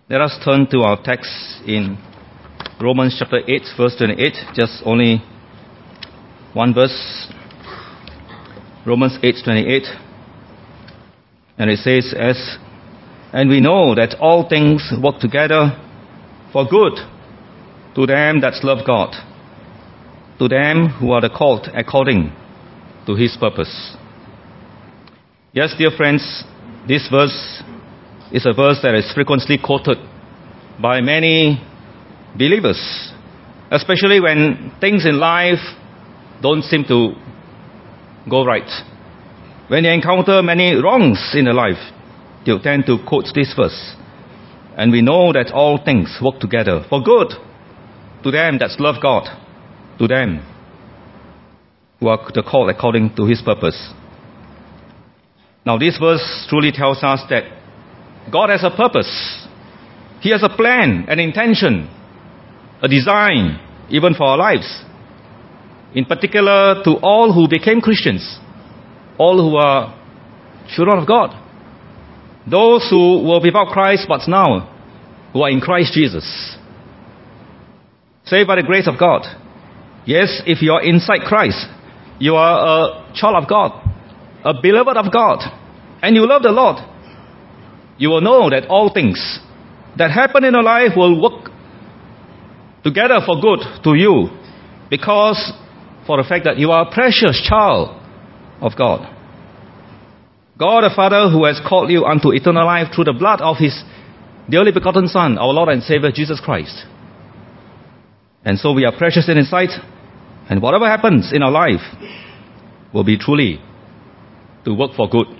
Let us turn to our text in Romans chapter 8, verse 28. Just only one verse. Romans 8:28. And it says, And we know that all things work together for good to them that love God, to them who are the called according to His purpose. Yes, dear friends, this verse is a verse that is frequently quoted by many believers, especially when things in life don't seem to go right. When they encounter many wrongs in their life, they'll tend to quote this verse. And we know that all things work together for good to them that love God, to them who are the called according to His purpose. Now this verse truly tells us that God has a purpose. He has a plan, an intention, a design, even for our lives. In particular, to all who became Christians, all who are children of God, those who were without Christ but now who are in Christ Jesus, saved by the grace of God. Yes, if you are inside Christ, you are a child of God, a beloved of God, and you love the Lord. You will know that all things that happen in your life will work together for good to you, because for the fact that you are a precious child of God. God the Father, who has called you unto eternal life through the blood of His dearly begotten Son, our Lord and Savior Jesus Christ. And so we are precious in His sight, and whatever happens in our life will be truly to work for good.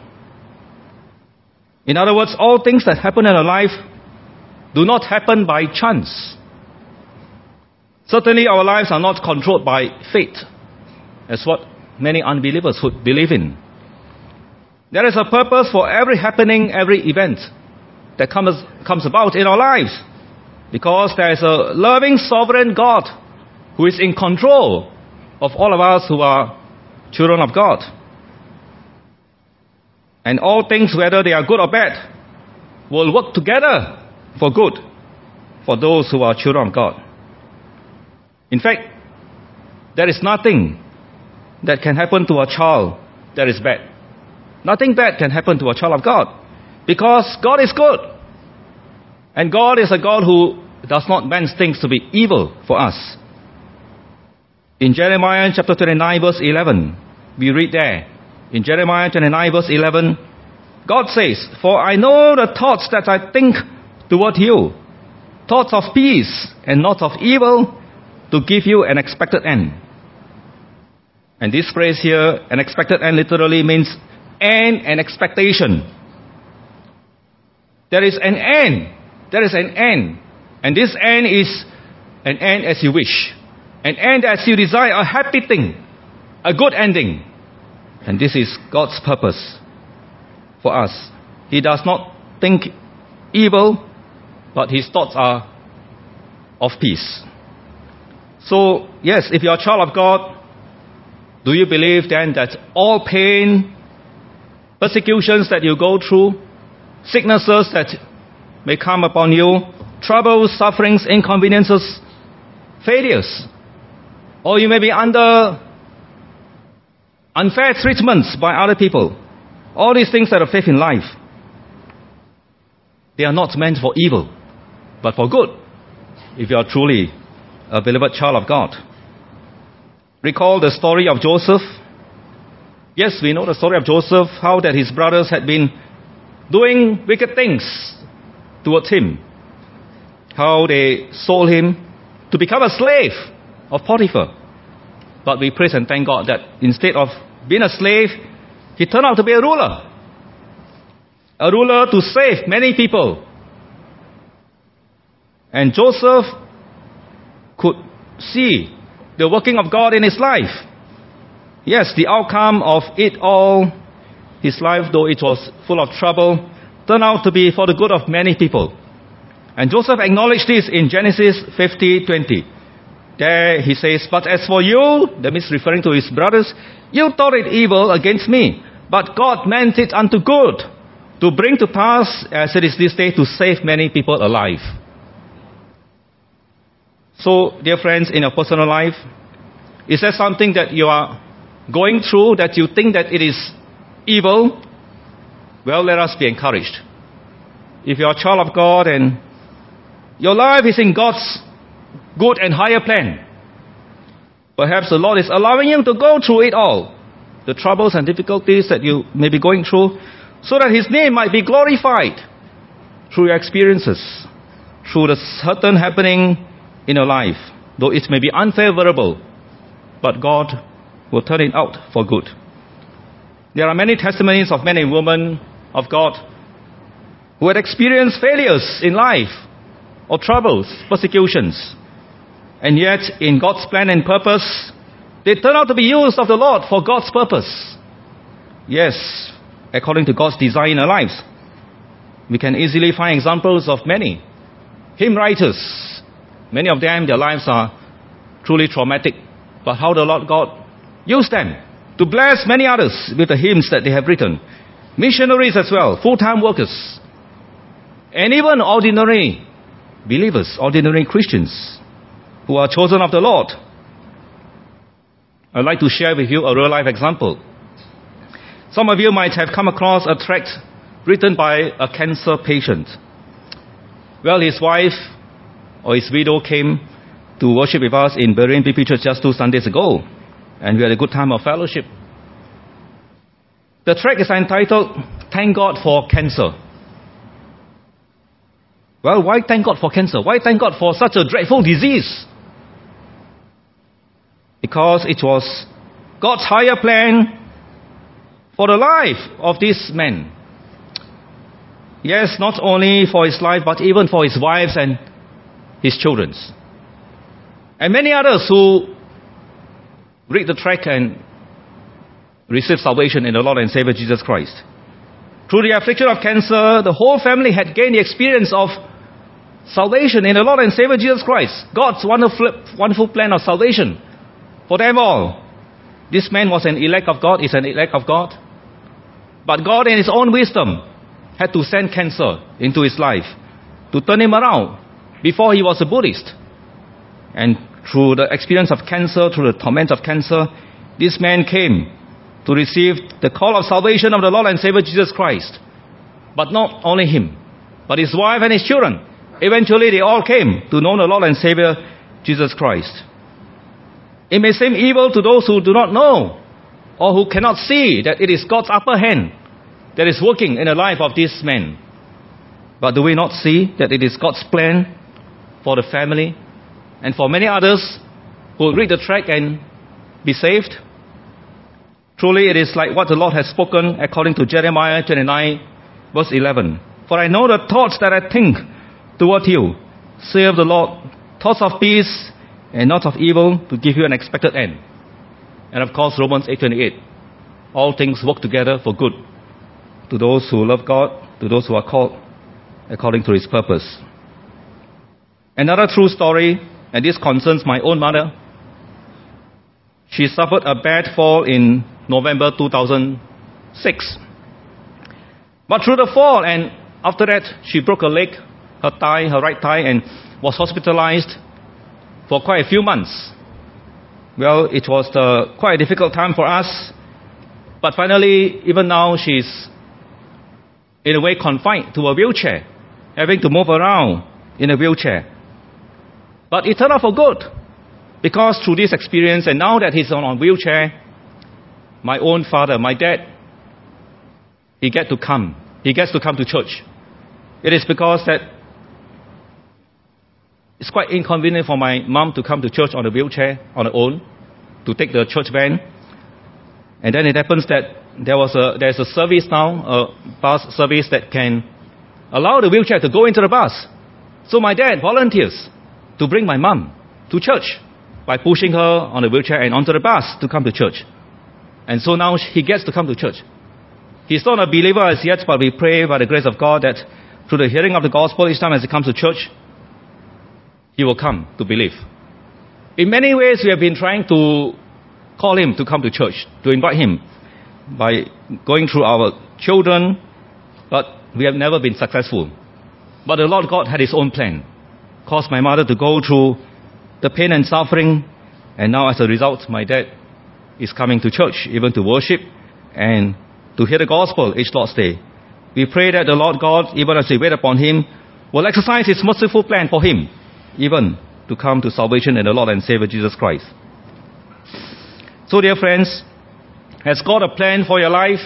In other words, all things that happen in our life do not happen by chance. Certainly our lives are not controlled by fate, as what many unbelievers would believe in. There is a purpose for every happening, every event that comes about in our lives, because there is a loving, sovereign God who is in control of all of us who are children of God. And all things, whether they are good or bad, will work together for good for those who are children of God. In fact, there is nothing that can happen to a child that is bad. Nothing bad can happen to a child of God, because God is good. And God is a God who does not mean things to be evil for us. In Jeremiah chapter 29 verse 11, we read there, in Jeremiah 29 verse 11, God says, For I know the thoughts that I think toward you, thoughts of peace and not of evil, to give you an expected end. And this phrase here, an expected end, literally means end and expectation. There is an end. There is an end. And this end is an end as you wish. An end as you desire, a happy thing, a good ending. And this is God's purpose for us. He does not think evil, but His thoughts are of peace. So, yes, if you are a child of God, do you believe then that all pain, persecutions that you go through, sicknesses that may come upon you, troubles, sufferings, inconveniences, failures, or you may be under unfair treatments by other people, all these things that are faced in life, they are not meant for evil, but for good, if you are truly a beloved child of God. Recall the story of Joseph. Yes, we know the story of Joseph, how that his brothers had been doing wicked things towards him, how they sold him to become a slave of Potiphar. But we praise and thank God that instead of being a slave, he turned out to be a ruler to save many people. And Joseph could see the working of God in his life. Yes, the outcome of it all, his life, though it was full of trouble, turned out to be for the good of many people. And Joseph acknowledged this in Genesis 50:20. There he says, But as for you, that means referring to his brothers, you thought it evil against me, but God meant it unto good, to bring to pass, as it is this day, to save many people alive. So, dear friends, in your personal life, is there something that you are going through that you think that it is evil? Well, let us be encouraged. If you are a child of God and your life is in God's good and higher plan, perhaps the Lord is allowing you to go through it all, the troubles and difficulties that you may be going through, so that His name might be glorified through your experiences, through the certain happening in your life, though it may be unfavorable, but God will turn it out for good. There are many testimonies of men and women of God who had experienced failures in life, or troubles, persecutions, and yet in God's plan and purpose, they turn out to be used of the Lord for God's purpose. Yes, according to God's design in our lives. We can easily find examples of many hymn writers. Many of them, their lives are truly traumatic, but how the Lord God used them to bless many others with the hymns that they have written. Missionaries as well, full-time workers, and even ordinary believers, ordinary Christians who are chosen of the Lord. I'd like to share with you a real-life example. Some of you might have come across a tract written by a cancer patient. Well, his wife or his widow came to worship with us in Berean PP Church just 2 Sundays ago, and we had a good time of fellowship. The tract is entitled, "Thank God for Cancer." Well, why thank God for cancer? Why thank God for such a dreadful disease? Because it was God's higher plan for the life of this man. Yes, not only for his life, but even for his wives and his children. And many others who read the tract and receive salvation in the Lord and Savior Jesus Christ. Through the affliction of cancer, the whole family had gained the experience of salvation in the Lord and Savior Jesus Christ. God's wonderful plan of salvation for them all. This man was an elect of God, is an elect of God. But God in His own wisdom had to send cancer into his life to turn him around. Before he was a Buddhist. And through the experience of cancer, through the torment of cancer, this man came to receive the call of salvation of the Lord and Savior Jesus Christ. But not only him, but his wife and his children. Eventually they all came to know the Lord and Savior Jesus Christ. It may seem evil to those who do not know or who cannot see that it is God's upper hand that is working in the life of this man. But do we not see that it is God's plan for the family and for many others who will read the tract and be saved? Truly it is like what the Lord has spoken according to Jeremiah 29 verse 11. For I know the thoughts that I think toward you, saith the Lord, thoughts of peace and not of evil, to give you an expected end. And of course Romans 8:28. All things work together for good to those who love God, to those who are called according to His purpose. Another true story, and this concerns my own mother. She suffered a bad fall in November 2006. But through the fall, and after that, she broke her leg, her thigh, her right thigh, and was hospitalized for quite a few months. Well, it was quite a difficult time for us. But finally, even now, she's in a way confined to a wheelchair, having to move around in a wheelchair. But it turned out for good, because through this experience, and now that he's on a wheelchair, my own father, my dad, he gets to come to church. It is because that it's quite inconvenient for my mom to come to church on a wheelchair on her own, to take the church van. And then it happens that there's a service now, a bus service that can allow the wheelchair to go into the bus. So my dad volunteers to bring my mom to church by pushing her on the wheelchair and onto the bus to come to church. And so now he gets to come to church. He's not a believer as yet, but we pray by the grace of God that through the hearing of the gospel, each time as he comes to church, he will come to believe. In many ways, we have been trying to call him to come to church, to invite him by going through our children, but we have never been successful. But the Lord God had His own plan. Caused my mother to go through the pain and suffering, and now as a result, my dad is coming to church, even to worship and to hear the gospel each Lord's Day. We pray that the Lord God, even as we wait upon Him, will exercise His merciful plan for him, even to come to salvation in the Lord and Savior Jesus Christ. So, dear friends, has God a plan for your life?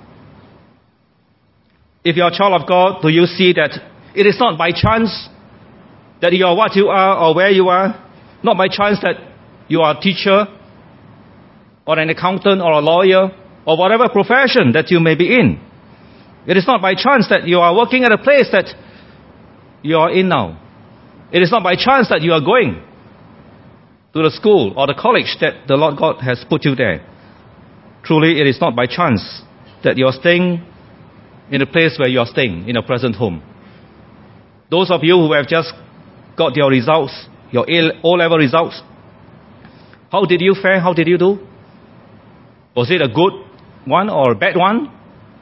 If you are a child of God, do you see that it is not by chance that you are what you are or where you are? Not by chance that you are a teacher or an accountant or a lawyer or whatever profession that you may be in. It is not by chance that you are working at a place that you are in now. It is not by chance that you are going to the school or the college that the Lord God has put you there. Truly, it is not by chance that you are staying in the place where you are staying, in your present home. Those of you who have just got your results, your O-level results, how did you fare? How did you do? Was it a good one or a bad one?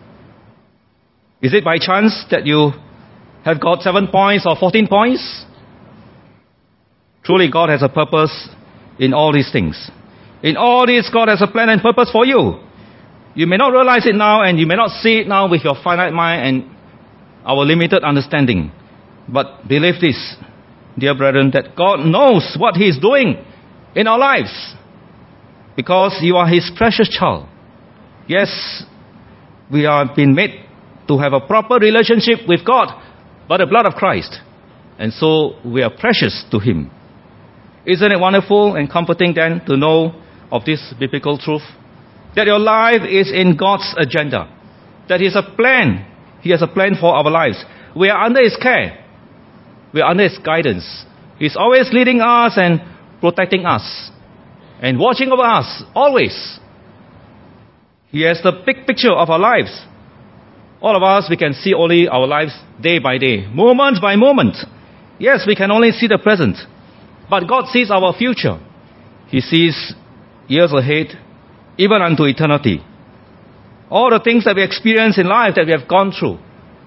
Is it by chance that you have got 7 points or 14 points? Truly, God has a purpose in all these things. In all this, God has a plan and purpose for you. You may not realize it now, and you may not see it now with your finite mind and our limited understanding. But believe this, dear brethren, that God knows what He is doing in our lives, because you are His precious child. Yes, we are being made to have a proper relationship with God by the blood of Christ, and so we are precious to Him. Isn't it wonderful and comforting then to know of this biblical truth? That your life is in God's agenda. That He has a plan. He has a plan for our lives. We are under His care. We are under His guidance. He's always leading us and protecting us and watching over us, always. He has the big picture of our lives. All of us, we can see only our lives day by day, moment by moment. Yes, we can only see the present. But God sees our future. He sees years ahead, even unto eternity. All the things that we experience in life that we have gone through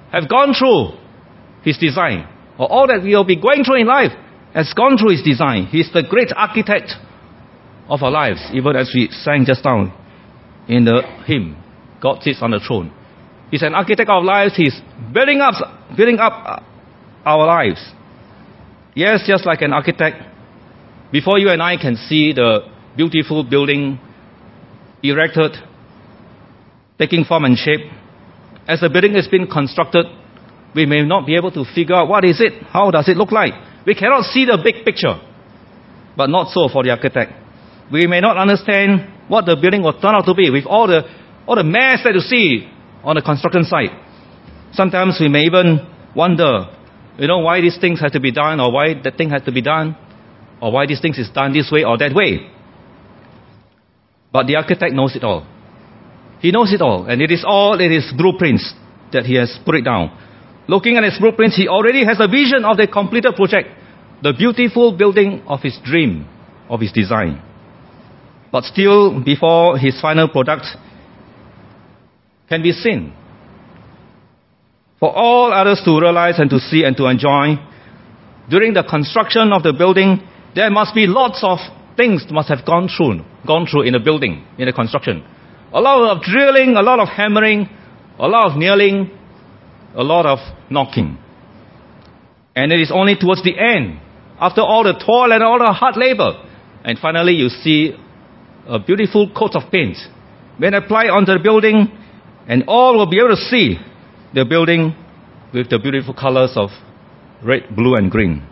His design. Or all that we will be going through in life has gone through His design. He's the great architect of our lives, even as we sang just now in the hymn, God sits on the throne. He's an architect of lives. He's building up our lives. Yes, just like an architect, before you and I can see the beautiful building erected, taking form and shape, as the building is being constructed, we may not be able to figure out what is it, how does it look like. We cannot see the big picture. But not so for the architect. We may not understand what the building will turn out to be with all the mess that you see on the construction site. Sometimes we may even wonder, why these things have to be done, or why that thing has to be done, or why these things is done this way or that way. But the architect knows it all. He knows it all, and it is all in his blueprints that he has put it down. Looking at his blueprints, he already has a vision of the completed project, the beautiful building of his dream, of his design. But still, before his final product can be seen, for all others to realize and to see and to enjoy, during the construction of the building, there must be lots of things must have gone through in the building, in the construction. A lot of drilling, a lot of hammering, a lot of nailing, a lot of knocking. And it is only towards the end, after all the toil and all the hard labor, and finally you see a beautiful coat of paint when applied onto the building, and all will be able to see the building with the beautiful colors of red, blue, and green.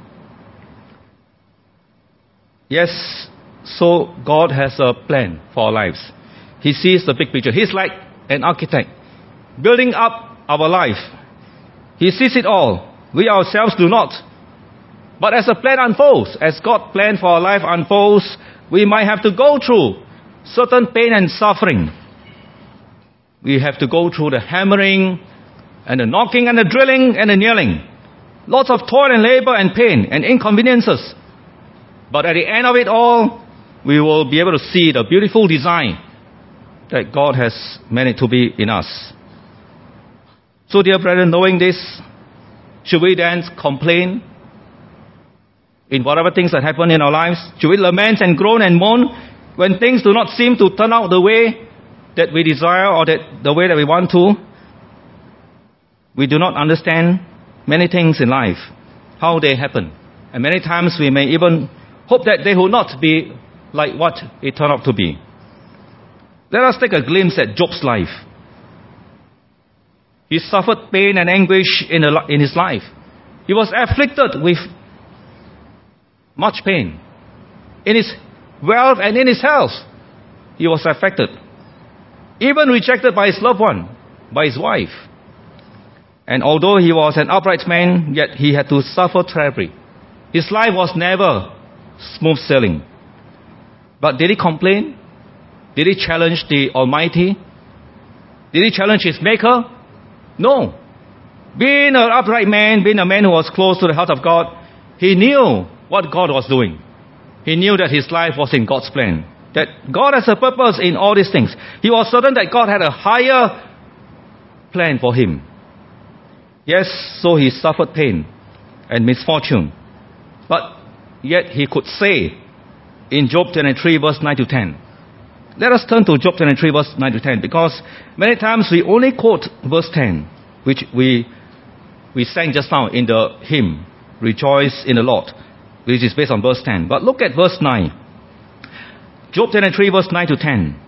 Yes, so God has a plan for our lives. He sees the big picture. He's like an architect, building up our life. He sees it all. We ourselves do not. But as the plan unfolds, as God's plan for our life unfolds, we might have to go through certain pain and suffering. We have to go through the hammering and the knocking and the drilling and the nailing. Lots of toil and labor and pain and inconveniences. But at the end of it all, we will be able to see the beautiful design that God has meant it to be in us. So, dear brethren, knowing this, should we then complain in whatever things that happen in our lives? Should we lament and groan and moan when things do not seem to turn out the way that we desire or the way that we want to? We do not understand many things in life, how they happen. And many times we may even hope that they will not be like what it turned out to be. Let us take a glimpse at Job's life. He suffered pain and anguish in his life. He was afflicted with much pain. In his wealth and in his health, he was affected. Even rejected by his loved one, by his wife. And although he was an upright man, yet he had to suffer terribly. His life was never smooth sailing. But did he complain? Did he challenge the Almighty? Did he challenge his Maker? No. Being an upright man, being a man who was close to the heart of God, he knew what God was doing. He knew that his life was in God's plan. That God has a purpose in all these things. He was certain that God had a higher plan for him. Yes, so he suffered pain and misfortune. But yet he could say in Job 23 verse 9 to 10. Let us turn to Job 23 verse 9 to 10, because many times we only quote verse 10, which we sang just now in the hymn, Rejoice in the Lord, which is based on verse 10. But look at verse 9. Job 23 verse 9 to 10.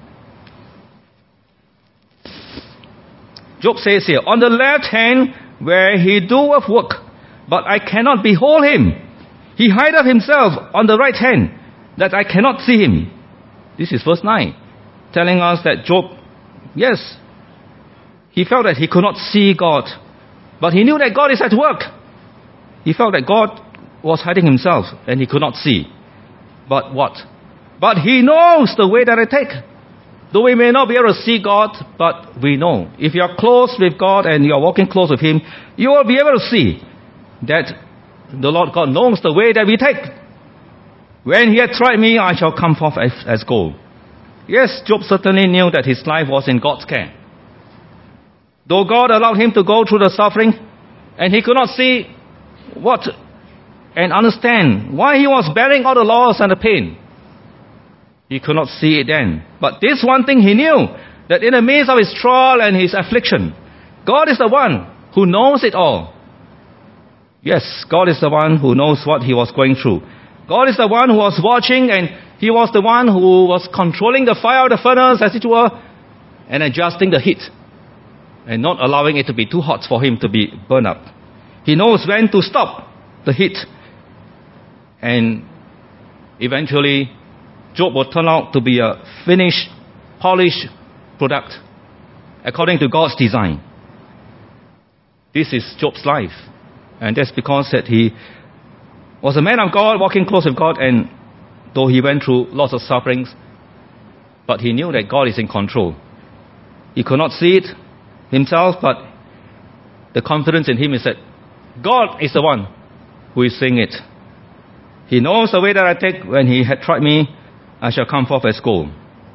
Job says here, on the left hand where he doeth work, but I cannot behold him. He hideth himself on the right hand, that I cannot see him. This is verse 9, telling us that Job, yes, he felt that he could not see God, but he knew that God is at work. He felt that God was hiding himself and he could not see. But what? But he knows the way that I take. Though we may not be able to see God, but we know. If you are close with God and you are walking close with him, you will be able to see that the Lord God knows the way that we take. When he had tried me, I shall come forth as gold. Yes, Job certainly knew that his life was in God's care. Though God allowed him to go through the suffering, and he could not see what and understand why he was bearing all the loss and the pain. He could not see it then. But this one thing he knew, that in the midst of his trial and his affliction, God is the one who knows it all. Yes, God is the one who knows what he was going through. God is the one who was watching, and he was the one who was controlling the fire of the furnace, as it were, and adjusting the heat, and not allowing it to be too hot for him to be burned up. He knows when to stop the heat. And eventually, Job will turn out to be a finished, polished product, according to God's design. This is Job's life. And that's because that he was a man of God, walking close with God, and though he went through lots of sufferings, but he knew that God is in control. He could not see it himself, but the confidence in him is that God is the one who is saying it. He knows the way that I take. When he had tried me, I shall come forth as gold.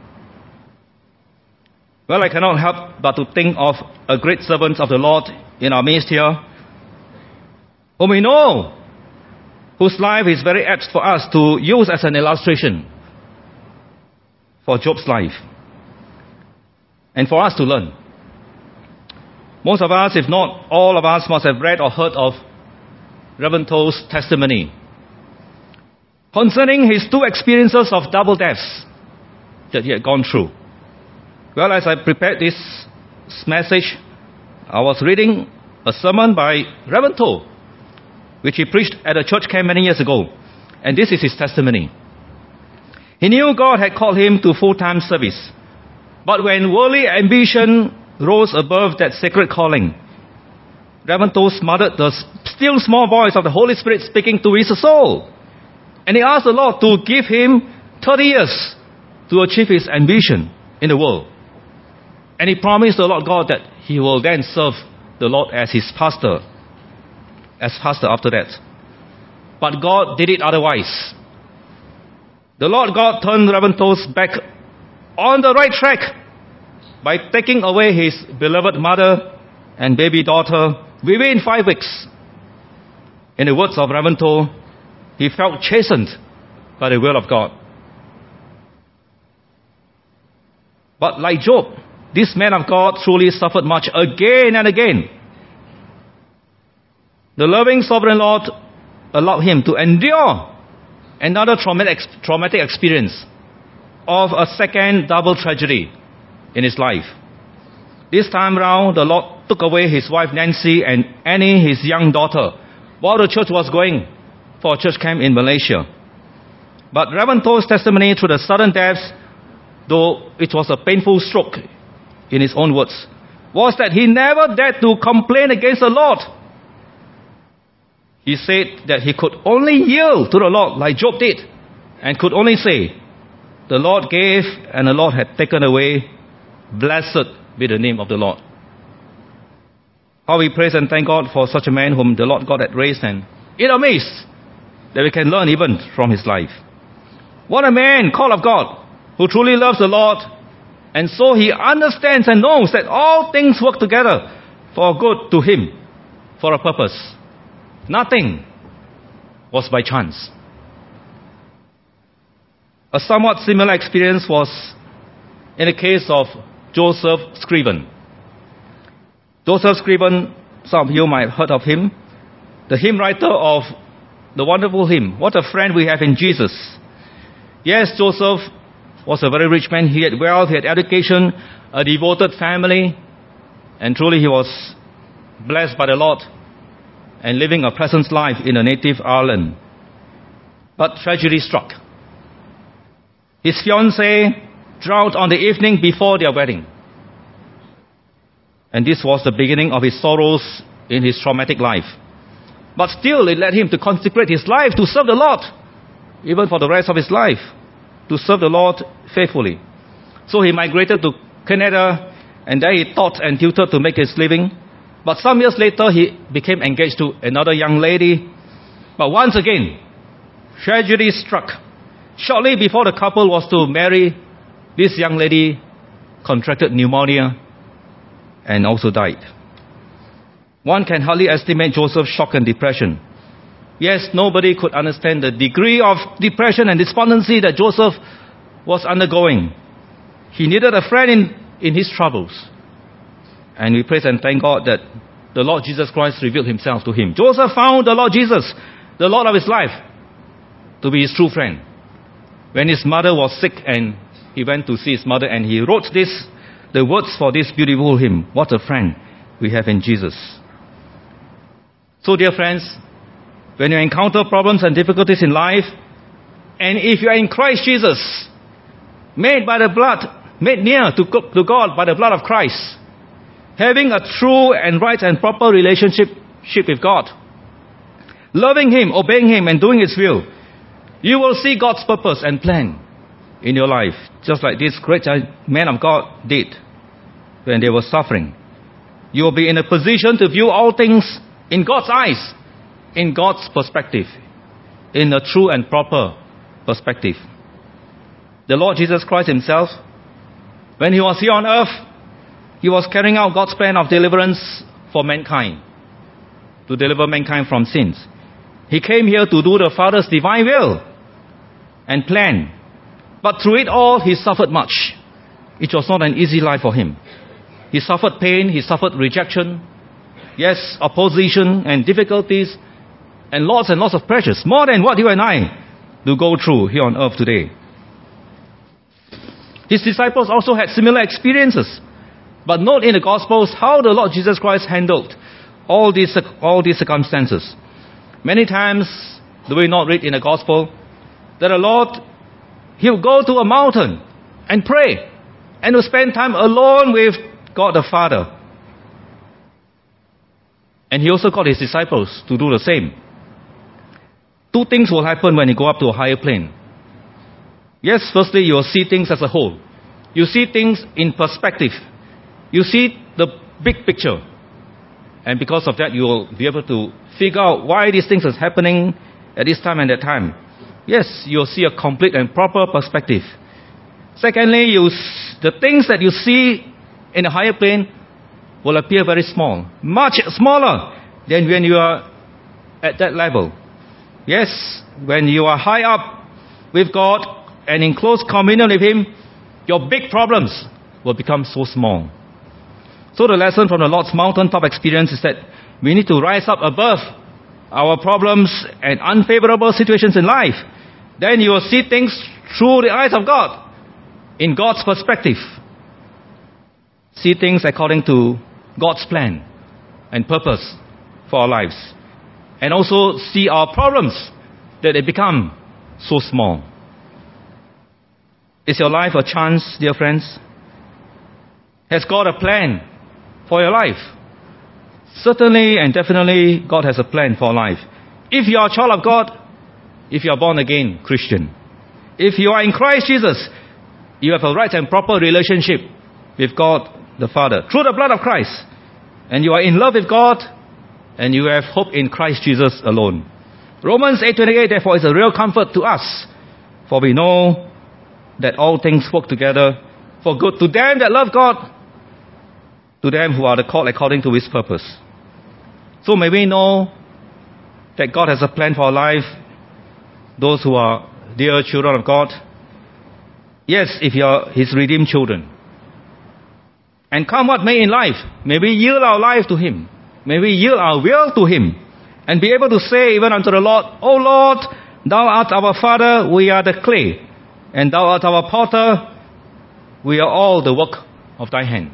Well, I cannot help but to think of a great servant of the Lord in our midst here, whom we know, whose life is very apt for us to use as an illustration for Job's life, and for us to learn. Most of us, if not all of us, must have read or heard of Reverend Toe's testimony concerning his two experiences of double deaths that he had gone through. Well, as I prepared this message, I was reading a sermon by Reverend Toe, which he preached at a church camp many years ago. And this is his testimony. He knew God had called him to full-time service. But when worldly ambition rose above that sacred calling, Reverend Toe smothered the still small voice of the Holy Spirit speaking to his soul. And he asked the Lord to give him 30 years to achieve his ambition in the world. And he promised the Lord God that he will then serve the Lord as his pastor, after that. But God did it otherwise. The Lord God turned Reverend Toe's back on the right track by taking away his beloved mother and baby daughter within 5 weeks. In the words of Reverend Toh, he felt chastened by the will of God. But like Job, this man of God truly suffered much again and again. The loving sovereign Lord allowed him to endure another traumatic experience of a second double tragedy in his life. This time round, the Lord took away his wife Nancy and Annie, his young daughter, while the church was going for a church camp in Malaysia. But Reverend Toh's testimony through the sudden deaths, though it was a painful stroke, in his own words, was that he never dared to complain against the Lord. He said that he could only yield to the Lord like Job did, and could only say, "The Lord gave and the Lord had taken away. Blessed be the name of the Lord." How we praise and thank God for such a man whom the Lord God had raised, and in amazed that we can learn even from his life. What a man, called of God, who truly loves the Lord, and so he understands and knows that all things work together for good to him, for a purpose. Nothing was by chance. A somewhat similar experience was in the case of Joseph Scriven. Joseph Scriven, some of you might have heard of him, the hymn writer of the wonderful hymn, "What a Friend We Have in Jesus." Yes, Joseph was a very rich man. He had wealth, he had education, a devoted family, and truly he was blessed by the Lord and living a pleasant life in a native Ireland. But tragedy struck. His fiancée drowned on the evening before their wedding. And this was the beginning of his sorrows in his traumatic life. But still, it led him to consecrate his life to serve the Lord, even for the rest of his life, to serve the Lord faithfully. So he migrated to Canada, and there he taught and tutored to make his living. But some years later, he became engaged to another young lady. But once again, tragedy struck. Shortly before the couple was to marry, this young lady contracted pneumonia and also died. One can hardly estimate Joseph's shock and depression. Yes, nobody could understand the degree of depression and despondency that Joseph was undergoing. He needed a friend in his troubles. And we praise and thank God that the Lord Jesus Christ revealed himself to him. Joseph found the Lord Jesus, the Lord of his life, to be his true friend. When his mother was sick and he went to see his mother, and he wrote the words for this beautiful hymn, "What a Friend We Have in Jesus." So dear friends, when you encounter problems and difficulties in life, and if you are in Christ Jesus, made near to God by the blood of Christ, having a true and right and proper relationship with God, loving Him, obeying Him, and doing His will, you will see God's purpose and plan in your life, just like this great man of God did when they were suffering. You will be in a position to view all things in God's eyes, in God's perspective, in a true and proper perspective. The Lord Jesus Christ Himself, when He was here on earth, He was carrying out God's plan of deliverance for mankind, to deliver mankind from sins. He came here to do the Father's divine will and plan. But through it all, He suffered much. It was not an easy life for Him. He suffered pain, He suffered rejection, yes, opposition and difficulties, and lots of pressures, more than what you and I do go through here on earth today. His disciples also had similar experiences. But note in the Gospels how the Lord Jesus Christ handled all these circumstances. Many times, do we not read in the Gospel that the Lord, He will go to a mountain and pray, and will spend time alone with God the Father. And He also called His disciples to do the same. Two things will happen when you go up to a higher plane. Yes, firstly, you will see things as a whole. You see things in perspective. You see the big picture. And because of that, you will be able to figure out why these things are happening at this time and that time. Yes, you'll see a complete and proper perspective. Secondly, the things that you see in a higher plane will appear very small, much smaller than when you are at that level. Yes, when you are high up with God and in close communion with Him, your big problems will become so small. So the lesson from the Lord's mountaintop experience is that we need to rise up above our problems and unfavorable situations in life. Then you will see things through the eyes of God, in God's perspective. See things according to God's plan and purpose for our lives. And also see our problems, that they become so small. Is your life a chance, dear friends? Has God a plan for your life? Certainly and definitely God has a plan for life. If you are a child of God, if you are born again Christian, if you are in Christ Jesus, you have a right and proper relationship with God the Father through the blood of Christ. And you are in love with God, and you have hope in Christ Jesus alone. Romans 8:28 therefore is a real comfort to us, for we know that all things work together for good to them that love God, to them who are the called according to His purpose. So may we know that God has a plan for our life, those who are dear children of God. Yes, if you are His redeemed children. And come what may in life, may we yield our life to Him. May we yield our will to Him. And be able to say even unto the Lord, O Lord, Thou art our Father, we are the clay. And Thou art our potter, we are all the work of Thy hand.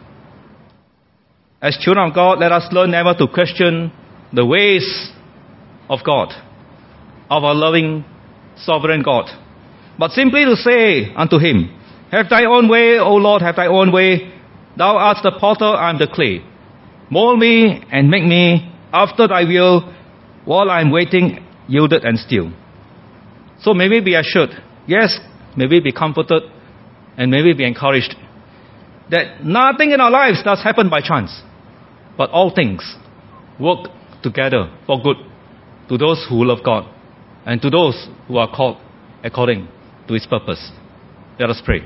As children of God, let us learn never to question the ways of God, of our loving, sovereign God. But simply to say unto Him, have Thy own way, O Lord, have Thy own way. Thou art the potter, I am the clay. Mold me and make me after Thy will, while I am waiting, yielded and still. So may we be assured, yes, may we be comforted, and may we be encouraged, that nothing in our lives does happen by chance, but all things work together for good to those who love God and to those who are called according to His purpose. Let us pray.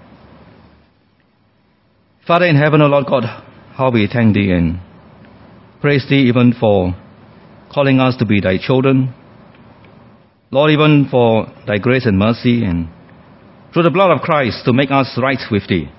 Father in heaven, O Lord God, how we thank Thee and praise Thee even for calling us to be Thy children. Lord, even for Thy grace and mercy, and through the blood of Christ to make us right with Thee.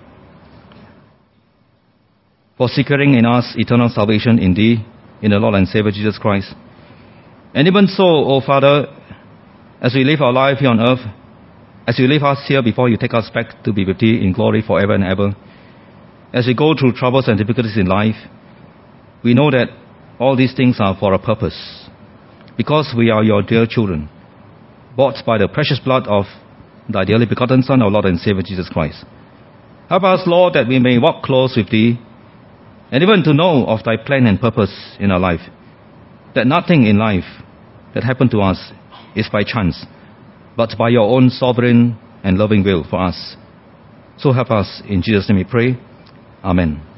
For securing in us eternal salvation in Thee, in the Lord and Savior Jesus Christ. And even so, O Father, as we live our life here on earth, as you leave us here before you take us back to be with Thee in glory forever and ever, as we go through troubles and difficulties in life, we know that all these things are for a purpose, because we are Your dear children, bought by the precious blood of Thy dearly begotten Son, our Lord and Savior Jesus Christ. Help us, Lord, that we may walk close with Thee, and even to know of Thy plan and purpose in our life, that nothing in life that happened to us is by chance, but by Your own sovereign and loving will for us. So help us, in Jesus' name we pray. Amen.